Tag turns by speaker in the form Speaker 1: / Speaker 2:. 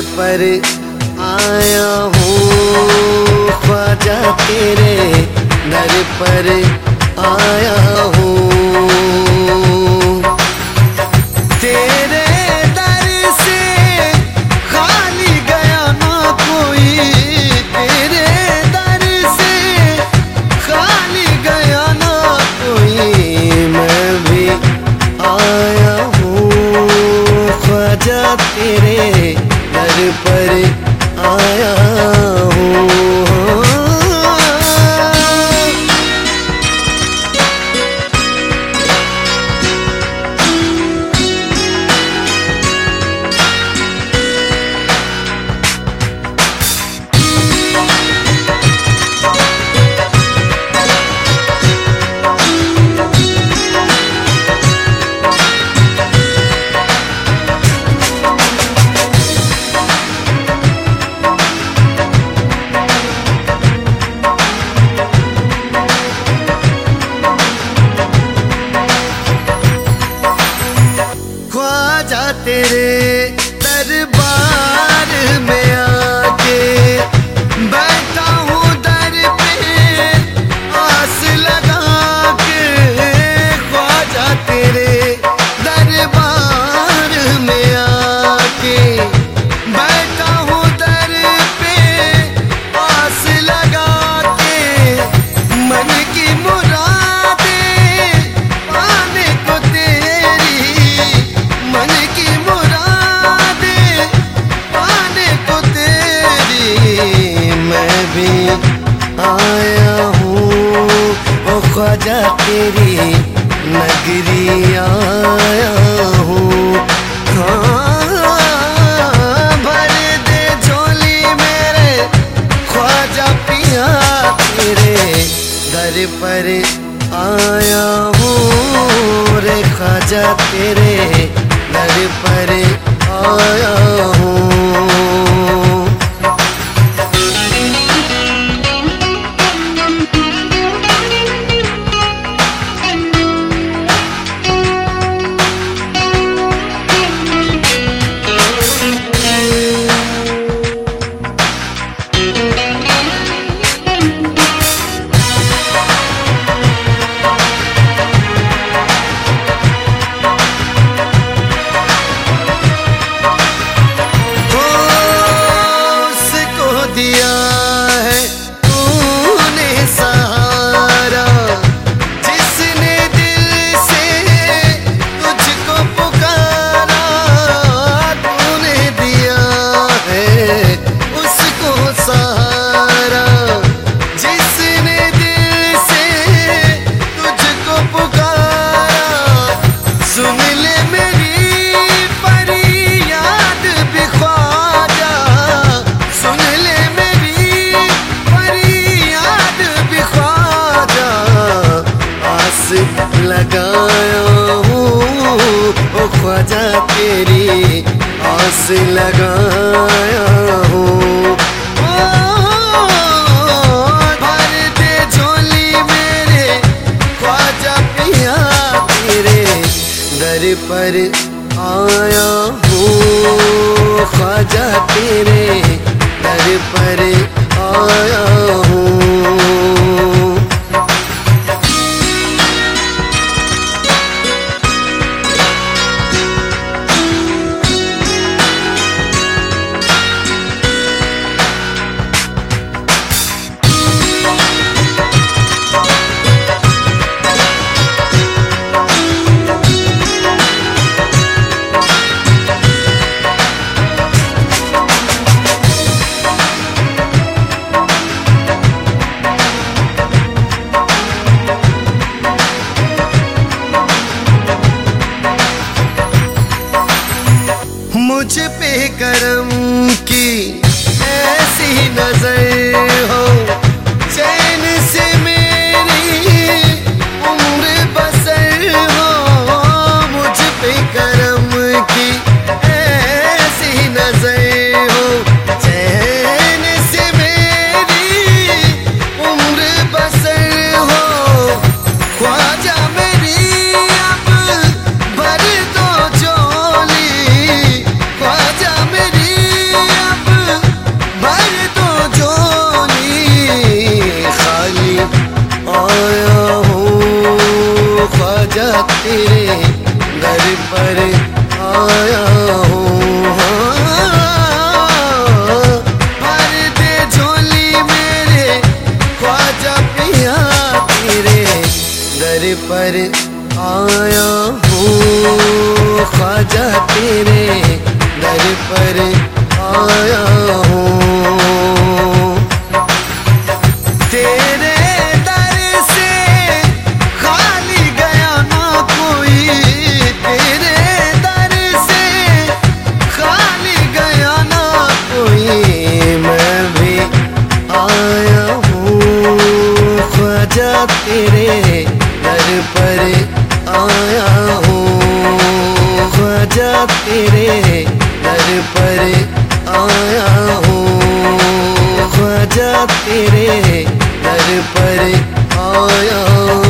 Speaker 1: पर आया हूँ ख्वाजा तेरे दर पर आया हूँ। तेरे दर से खाली गया ना कोई, तेरे दर से खाली गया ना कोई। मैं भी आया हूँ ख्वाजा तेरे दर पर आया हूँ। ख्वाजा तेरे दरबार में आके बैठा हूँ दर पे आस लगा के। ख्वाजा तेरे दरबार में आके बैठा हूँ दर पे आस लगा के। मन की मुरादें पाने को तेरी, मन की मुरादें पाने को तेरी। मैं भी आया हूँ ओ ख्वाजा तेरी नगरी आया हूँ। हाँ, भर दे झोली मेरे ख्वाजा पिया तेरे दर पर आया हूँ रे ख्वाजा तेरे दर पर आया हूँ। लगाया हूँ ओ ख्वाजा तेरी आस लगाया हूँ। भर दे झोली मेरे ख्वाजा पिया तेरे दर पर आया हूँ। ख्वाजा तेरे दर पर आया हूँ। मुझ पे करम की ऐसी नजर हो, चैन से मेरी उम्र बसर हो। मुझ पे करम की ऐसी नजर हो, चैन से मेरी उम्र बसर हो। ख्वाजा मेरी अब भर दो झोली, ख्वाजा मेरी ख्वाजा तेरे दर पर आया हूँ। भर दे झोली मेरे ख्वाजा पिया तेरे दर पर आया हूँ। ख्वाजा तेरे दर पर आया हूँ। तेरे दर से खाली गया ना कोई, तेरे दर से खाली गया ना कोई, मैं भी आया हूँ। ख्वाजा तेरे दर पर आया हूँ। ख्वाजा तेरे दर पर आया हूँ। ख्वाजा तेरे दर पर आया हूँ।